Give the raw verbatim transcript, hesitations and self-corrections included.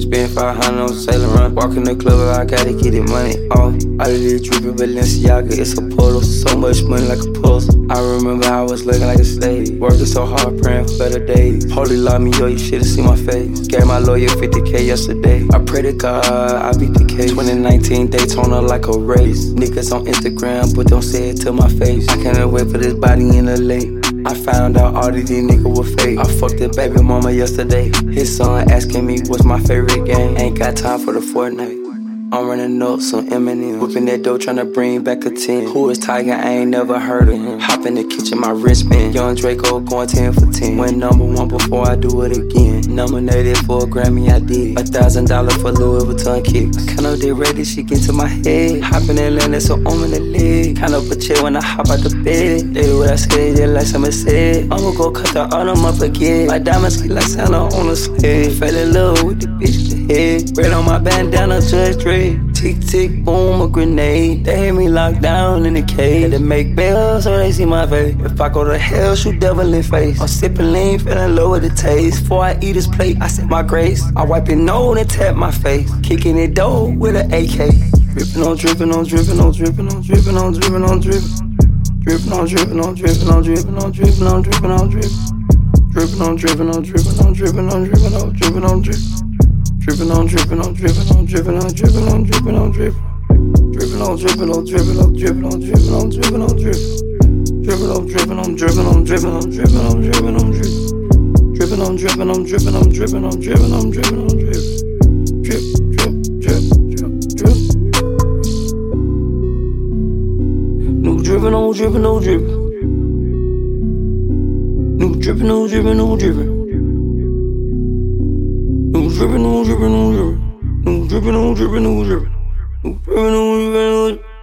Spend five hundred on Sailor Run. Walk in the club, I gotta get the money off. All of this drippin' Balenciaga, it's a polo. So much money like a puzzle. I remember I was looking like a slave, working so hard, praying for better days. Holy lock me up, you should've seen my face. Gave my lawyer fifty K yesterday. I pray to God I beat the case. twenty nineteen Daytona like a race. Niggas on Instagram, but don't say it to my face. I can't wait for this body in the lake. I found out all these niggas were fake. I fucked the baby mama yesterday. His son asking me what's my favorite game. Ain't got time for the Fortnite. I'm running notes on Eminem. Whipping that dough, tryna bring back a ten. Who is Tiger? I ain't never heard of him. Hop in the kitchen, my wristband. Young Draco going ten for ten. Went number one before I do it again. Nominated for a Grammy, I did. A thousand dollars for Louis Vuitton kicks. Kind of they ready, she get to my head. Hop in Atlanta, so I'm in the leg. Kind of a chill when I hop out the bed. They do what I say, they like somebody said. I'ma go cut the autumn up again. My diamonds feel like Santa on a sled. Fell in love with the bitch, the head. Red on my bandana, Judge Drake. Tick, tick, boom, a grenade. They had me locked down in the cage. Had to make bells so they see my face. If I go to hell, shoot devil in face. I'm sipping lean, feeling low with the taste. Before I eat this plate, I set my grace. I wipe it nose and tap my face. Kicking it dough with an A K. Drippin' on drippin' on drippin' on drippin' on drippin' on drippin' on drippin'. Drippin' on drippin' on drippin' on drippin' on drippin' on drippin' on drippin'. Drippin' on drippin' on drippin' on drippin' on drippin' on drippin' on drippin'. Drippin' on drippin' on drippin' on drippin' on drippin' on drippin' on drippin'. Drippin' on drippin' on drippin' on drippin' on drippin' on drippin' on drippin'. Drippin' on drippin' on drippin' on drippin' on drippin' on drippin' on drippin'. Drippin' on drippin' on drippin' on drippin' on drippin' on drippin' on drippin'. Drip, drip, drip, drip, drip. New drippin', no drippin', no drippin'. New drippin', no drippin', no drippin'. No drippin', no drippin', no drippin'. No drippin', no drippin', no drippin'. No drippin', no drippin', no drippin'.